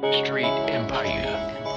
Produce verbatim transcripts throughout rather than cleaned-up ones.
Street Empire.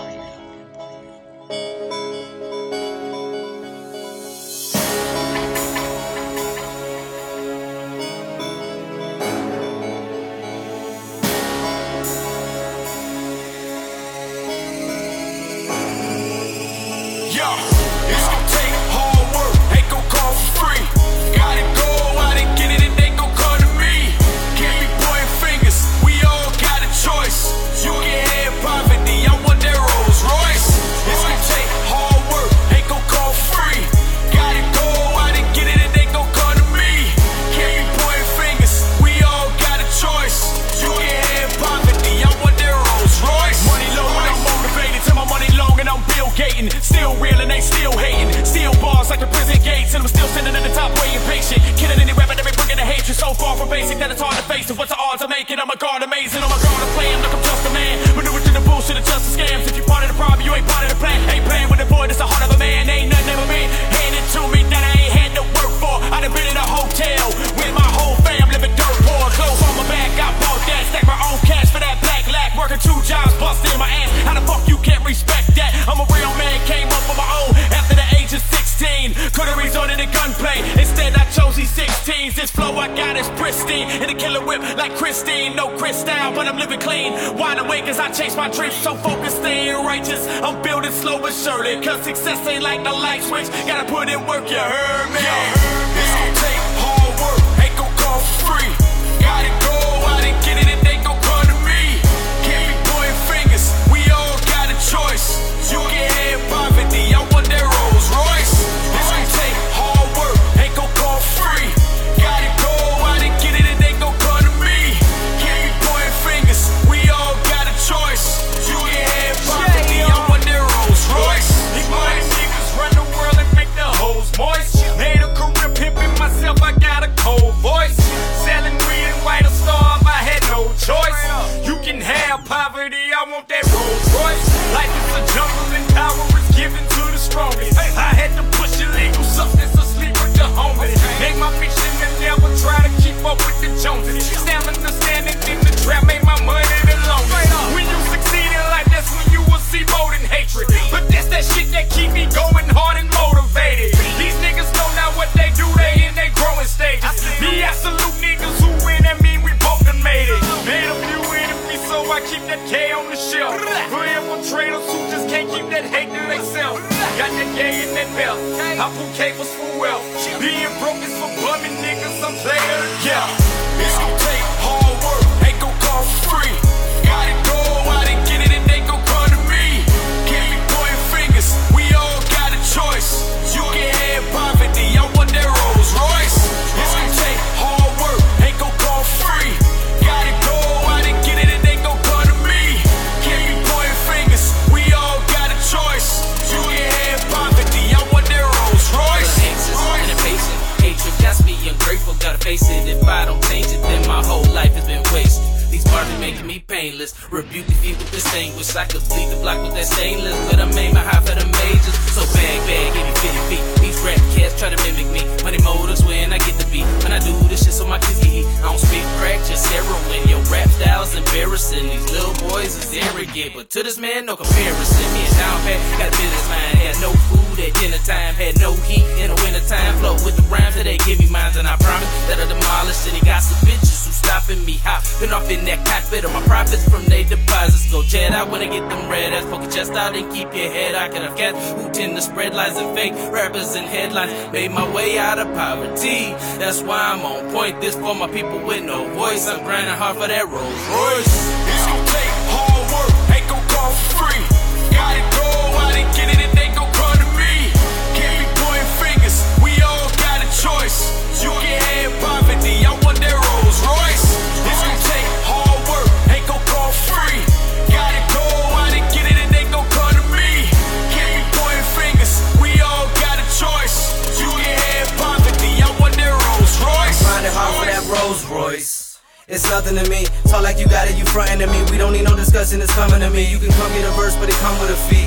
Yeah, it's gon' take hard work, ain't gon' come for free. Gotta go out and get it and they gon' come to me. Can't be pointing fingers, we all got a choice. You can have poverty, I want that Rolls Royce. It's gon' take hard work, ain't gon' come for free. Gotta go out and get it and they gon' come to me. Can't be pointing fingers, we all got a choice. You can have poverty, I want that Rolls Royce. Money low and I'm motivated, till my money long and I'm Bill Gaten. Still real and they still hating. Still bars like the prison gates, and I'm still sitting at the top waiting patient. Killing any rapper that be bringing the hatred. So far from basic that it's hard to face it. What's the odds of making? I'm a god amazing. I'm a god of playing like I'm just a man. Maneuver through the bullshit and just the scams. If you part of the problem, you ain't part of the plan. Ain't playing with the boy, that's the heart of a man. Ain't nothing ever been handed to me that I ain't had to work for. I done been in a hotel with my whole fam living dirt poor. Clothes on my back, I bought that. Stack my own cash for that black lack. Working two jobs, busting my ass. How the fuck you can't respect that? I'm a real man, came up on my own after the age of sixteen. Could've resorted to gunplay, instead I chose these sixteens. This flow I got is pristine, and a killer whip like Christine. No Chris style, but I'm living clean. Wide awake as I chase my dreams, so focused, staying righteous. I'm building slow but surely, cause success ain't like the light switch. Gotta put in work, you heard me? Yeah, it's gon' take hard work, ain't gon' come for free. Gotta go out and get it and they gon' come to me. Can't be pointing fingers, we all got a choice. You can have poverty, I want that Rolls Royce. It's gon' take hard work, ain't gon' come for free. Gotta go out and get it and they gon' come to me. Can't be pointing fingers, we all got a choice. You can have poverty, I want that Rolls Royce. These money niggas run the world and make the hoes moist. Made a career pimping myself, I got a cold voice. Selling weed and white a storm, I had no choice. You can have poverty, I want that Rolls Royce. Life is a jungle and power is given to the strongest. I had to push illegal substance to sleep with the homies. Make my mission and never try to keep up with the Joneses. Standing the standing in the trap, made my money the longest. When you succeed in life, that's when you will see more than hatred. But that's that shit that keep me going hard and motivated. These niggas know now what they do, they in their growing stages. The absolute niggas who win, that mean we both done made it. Made a few enemies, so I keep that K on the shelf. For infiltrators who just can't keep that hate to themselves. Got that gay in that belt, I pull cables for wealth. Being broke is for bumming niggas, I'm player. Yeah, it's gon' take hard work, ain't gon' come for free. Gotta go out and get it and they gon' come to me. Can't be pointing fingers, we all got a choice. You can have poverty, I want that Rolls Royce. It's gon' take hard work, ain't gon' come for free. Gotta go out and get it and they gon' come to me. Can't be pointing fingers, we all got a choice. You can have poverty, I want that Rolls Royce. And impatient, hatred got me ungrateful, gotta face it. If I don't change it, then my whole life has been wasted. These bars are making me painless. Rebuke the feet with distinguished. I could bleed the block with that stainless, but I'm aiming high for the majors. So bang, bang, give me fifty feet. These rap cats try to mimic me. Money motors when I get the beat. When I do this shit so my kids get heat. I don't speak crack, just heroin. Your rap style's embarrassing. These little boys is arrogant, but to this man, no comparison. Me and Down Pat got a business mind. Had no food at dinner time. Had no heat in the winter time. Flow with the rhymes that they give me mines, and I promise that I'll demolish it. He got some bitches who stopping me hot. Been off in that cockpit of my profits from they deposits. Go jet out when I get them red ass. Poke your chest out and keep your head out. Can I get who tend to spread lies and fake rappers and headlines? Made my way out of poverty. That's why I'm on point. This for my people with no voice. I'm grinding hard for that Rolls Royce. It's gon' take hard work, ain't gon' come for free. Gotta go out and get it and they gon' come to me. Can't be pointing fingers, we all got a choice. You can have poverty, I want that Rolls Royce. It's gon' take hard work, ain't gon' come for free. Gotta go out and get it and they gon' come to me. Can't be pointing fingers, we all got a choice. You can have poverty, I want that Rolls Royce. Grinding hard for that Rolls Royce. It's nothing to me. Talk like you got it, you frontin' to me. We don't need no discussion, it's coming to me. You can come get a verse, but it come with a fee.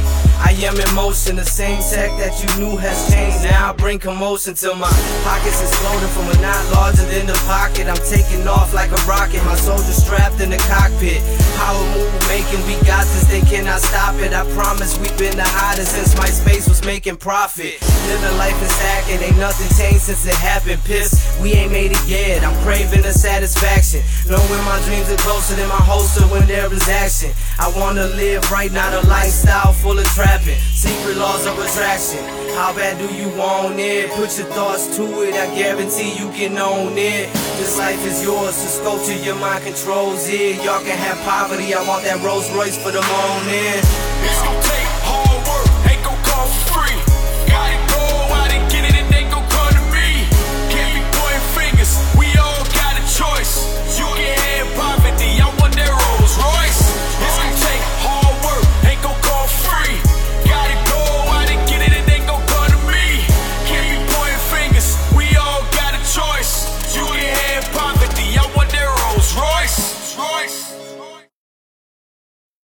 I am in motion, the same tech that you knew has changed. Now I bring commotion till my pockets exploding from a knot larger than the pocket. I'm taking off like a rocket, my soldiers strapped in the cockpit. Power move making, we got this, they cannot stop it. I promise we've been the hottest since MySpace was making profit. Living life is hacking, ain't nothing changed since it happened. Pissed, we ain't made it yet, I'm craving the satisfaction. Knowing my dreams are closer than my holster when there is action. I wanna live right, not a lifestyle full of trapping. Secret laws of attraction, how bad do you want it? Put your thoughts to it, I guarantee you can own it. This life is yours, so sculpture your mind controls it. Y'all can have poverty, I want that Rolls Royce for the morning. It's gonna take